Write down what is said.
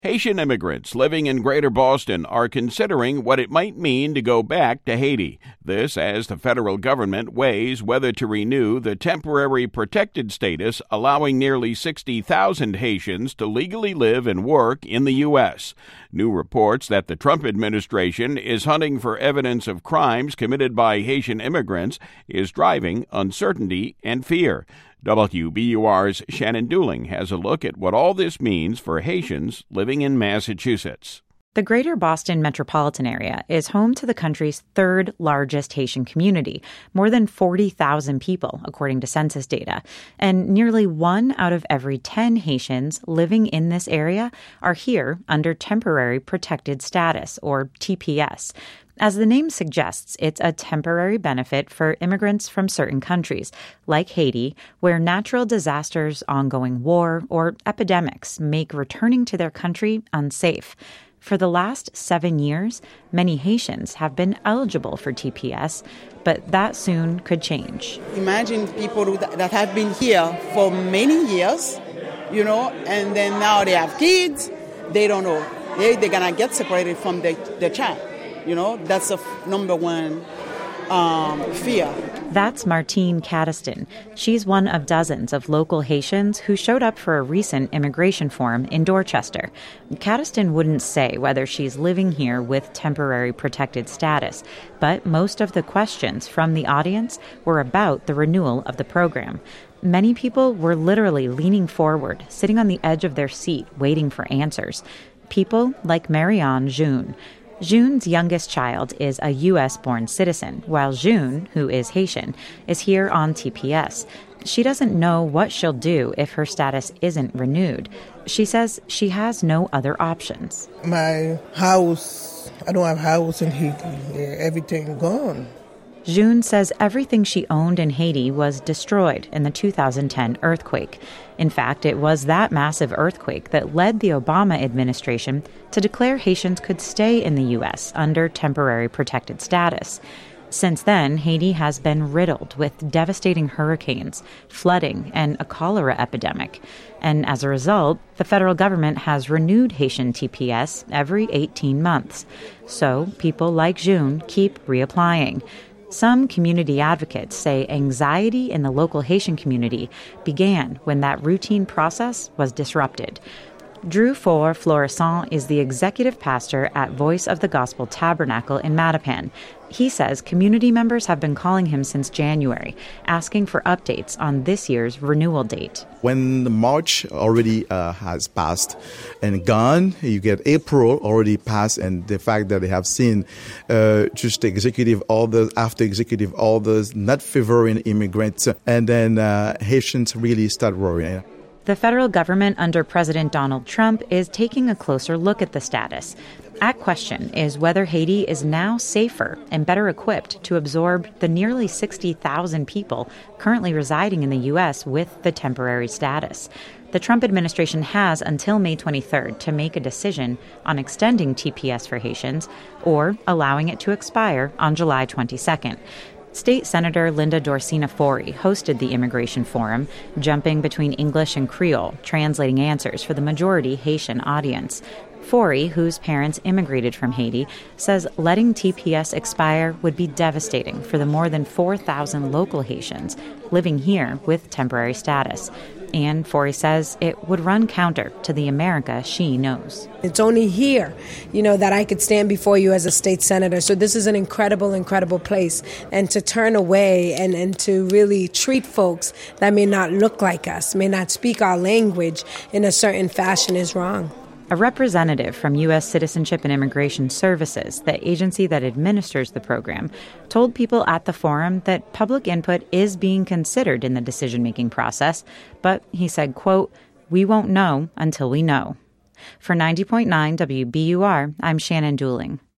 Haitian immigrants living in Greater Boston are considering what it might mean to go back to Haiti. This as the federal government weighs whether to renew the temporary protected status allowing nearly 60,000 Haitians to legally live and work in the U.S. New reports that the Trump administration is hunting for evidence of crimes committed by Haitian immigrants is driving uncertainty and fear. WBUR's Shannon Dooling has a look at what all this means for Haitians living in Massachusetts. The Greater Boston metropolitan area is home to the country's third largest Haitian community, more than 40,000 people, according to census data. And nearly 1 out of every 10 Haitians living in this area are here under temporary protected status, or TPS. As the name suggests, it's a temporary benefit for immigrants from certain countries, like Haiti, where natural disasters, ongoing war, or epidemics make returning to their country unsafe. For the last 7 years, many Haitians have been eligible for TPS, but that soon could change. Imagine people that have been here for many years, and then now they have kids, they don't know. They're going to get separated from the child. That's the number one fear. That's Martine Catiston. She's one of dozens of local Haitians who showed up for a recent immigration forum in Dorchester. Catiston wouldn't say whether she's living here with temporary protected status, but most of the questions from the audience were about the renewal of the program. Many people were literally leaning forward, sitting on the edge of their seat, waiting for answers. People like Marianne June. June's youngest child is a U.S.-born citizen, while June, who is Haitian, is here on TPS. She doesn't know what she'll do if her status isn't renewed. She says she has no other options. My house, I don't have a house in Haiti. Everything gone. June says everything she owned in Haiti was destroyed in the 2010 earthquake. In fact, it was that massive earthquake that led the Obama administration to declare Haitians could stay in the U.S. under temporary protected status. Since then, Haiti has been riddled with devastating hurricanes, flooding, and a cholera epidemic. And as a result, the federal government has renewed Haitian TPS every 18 months. So people like June keep reapplying. Some community advocates say anxiety in the local Haitian community began when that routine process was disrupted. Drew Florissant is the executive pastor at Voice of the Gospel Tabernacle in Mattapan. He says community members have been calling him since January, asking for updates on this year's renewal date. When the March already has passed and gone, you get April already passed, and the fact that they have seen just executive orders after executive orders not favoring immigrants, and then Haitians really start worrying. The federal government under President Donald Trump is taking a closer look at the status. At question is whether Haiti is now safer and better equipped to absorb the nearly 60,000 people currently residing in the U.S. with the temporary status. The Trump administration has until May 23rd to make a decision on extending TPS for Haitians or allowing it to expire on July 22nd. State Senator Linda Dorsina-Forey hosted the Immigration Forum, jumping between English and Creole, translating answers for the majority Haitian audience. Forey, whose parents immigrated from Haiti, says letting TPS expire would be devastating for the more than 4,000 local Haitians living here with temporary status. And Forey says it would run counter to the America she knows. It's only here, that I could stand before you as a state senator. So this is an incredible, incredible place. And to turn away and to really treat folks that may not look like us, may not speak our language in a certain fashion is wrong. A representative from U.S. Citizenship and Immigration Services, the agency that administers the program, told people at the forum that public input is being considered in the decision-making process, but he said, quote, "We won't know until we know." For 90.9 WBUR, I'm Shannon Dooling.